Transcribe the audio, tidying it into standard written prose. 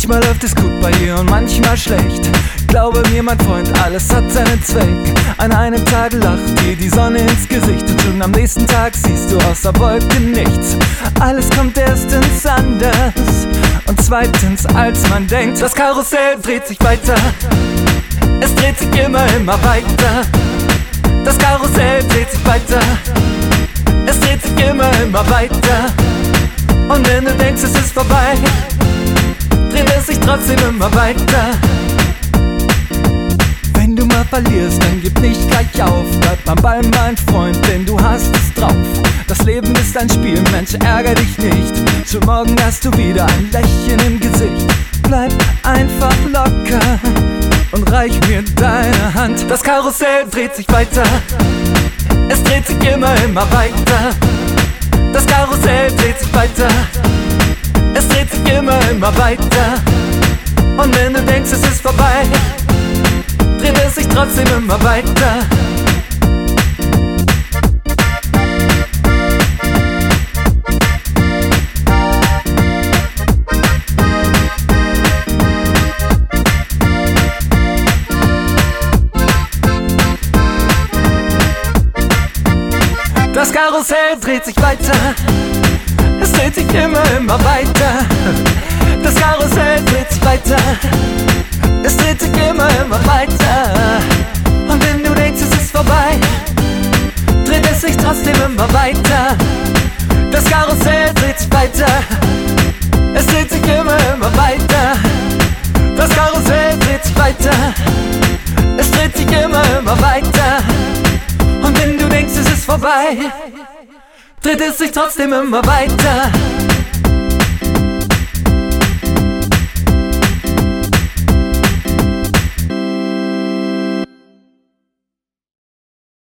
Manchmal läuft es gut bei dir und manchmal schlecht. Glaube mir, mein Freund, alles hat seinen Zweck. An einem Tag lacht dir die Sonne ins Gesicht und schon am nächsten Tag siehst du außer Wolken nichts. Alles kommt erstens anders und zweitens, als man denkt. Das Karussell dreht sich weiter, es dreht sich immer weiter. Das Karussell dreht sich weiter, es dreht sich immer weiter. Und wenn du denkst, es ist vorbei, dreht es sich trotzdem immer weiter. Wenn du mal verlierst, dann gib nicht gleich auf. Bleib am Ball, mein Freund, denn du hast es drauf. Das Leben ist ein Spiel, Mensch, ärger dich nicht. Schon morgen hast du wieder ein Lächeln im Gesicht. Bleib einfach locker und reich mir deine Hand. Das Karussell dreht sich weiter, es dreht sich immer weiter. Das Karussell dreht sich weiter, es dreht sich immer weiter. Und wenn du denkst, es ist vorbei, dreht es sich trotzdem immer weiter. Das Karussell dreht sich weiter, es dreht sich immer weiter. Das Karussell dreht sich weiter, es dreht sich immer weiter. Und wenn du denkst, es ist vorbei, dreht es sich trotzdem immer weiter. Das Karussell dreht sich weiter, es dreht sich immer weiter. Das Karussell dreht sich weiter, es dreht sich immer weiter. Und wenn du denkst, es ist vorbei, dreht es sich trotzdem immer weiter.